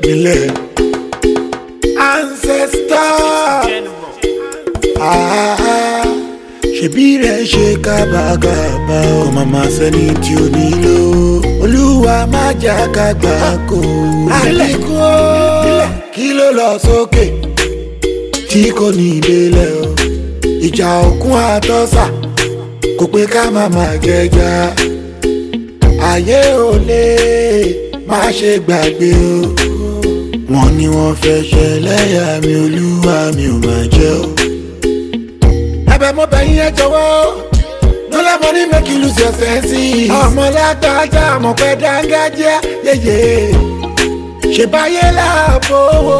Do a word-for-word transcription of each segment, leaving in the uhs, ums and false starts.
nílẹ̀ ancestor. Ah, ṣebí rẹ̀ ṣe kábàkàbà kò má má sẹ́ni tí ó nílò olúwa má jà ká gbà kó. àdínkù kí ló lọ sókè tí kò ní délẹ̀ o ìjà òkun àtọ́sà kò pé ká má má gẹja ayé ò lè má ṣe gbàgbé o wọ́n ní wọ́n fẹ́ ṣẹlẹ́yà mi olúwa mi ò máa jẹ́ o. ẹ̀bẹ̀ mo bẹ̀ yín ẹ jọ̀wọ́ no let money make you lose your sense. ọmọ lágbájá àmọ̀ pẹ́ dáńgájíá yéyé ṣèbáyé láàbò owó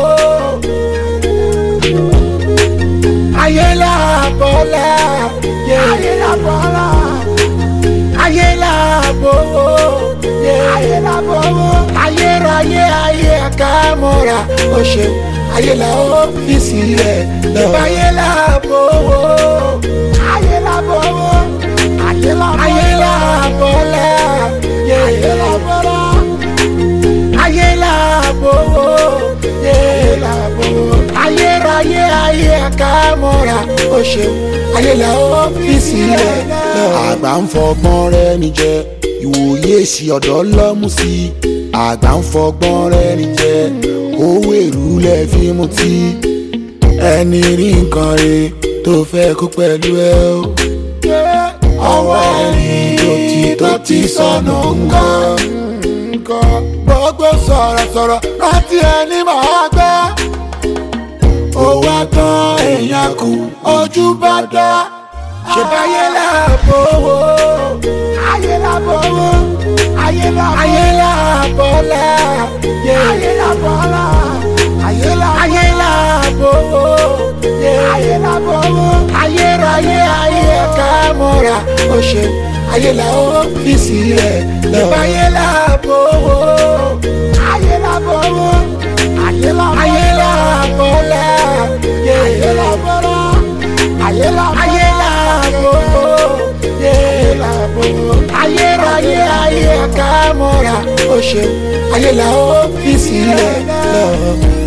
ayé láàbọ̀lá ayé láàbọ̀lá ayé láàbò owó ayé láàbò owó ayé ráyé ayé àkàmọ́ra ó ṣeun ayé la ó fi sílẹ̀ lọ. ayé láàbò owó ayé láàbò owó ayé láàbọ̀lá ayé láàbọ̀lá ayé láàbò owó ayé láàbò owó ayé ráyé ayé àkàmọ́ra ó ṣeun ayé la ó fi sílẹ̀ lọ. àgbà ń fọgbọ́n rẹ̀ níjẹ́ ìwòye sí ọ̀dọ́ lọ́mú sí àgbà ń fọgbọ́n rẹ̀ níjẹ́ owó èrú lẹ̀ fi mutí ẹni rí nǹkan rẹ̀ tó fẹ́ kó pẹ̀lú ẹ o. ọwọ́ ẹni tó ti tó ti sọnù nǹkan gbogbo sọ̀rọ̀sọ̀rọ̀ rántí ẹni máa gbẹ́ owó àtàn èèyàn kù ojú bá dá ṣèbáyé láàbò owó ayé láàbò owó ayé láàbọ̀lá ayé láàbọ̀lá ayé láàbò owó ayé láàbò owó ayé ráyé ayé àkàmọ́ra ó ṣeun ayé la ó fi sílẹ̀ lọ. ìbáyé láàbò owó ayé láàbò owó ayé láàbọ̀lá ayé láàbọ̀lá ayé láàbò owó ayé láàbò owó ayé ráyé ayé àkàmọ́ra ó ṣeun ayé la ó fi sílẹ̀ lọ.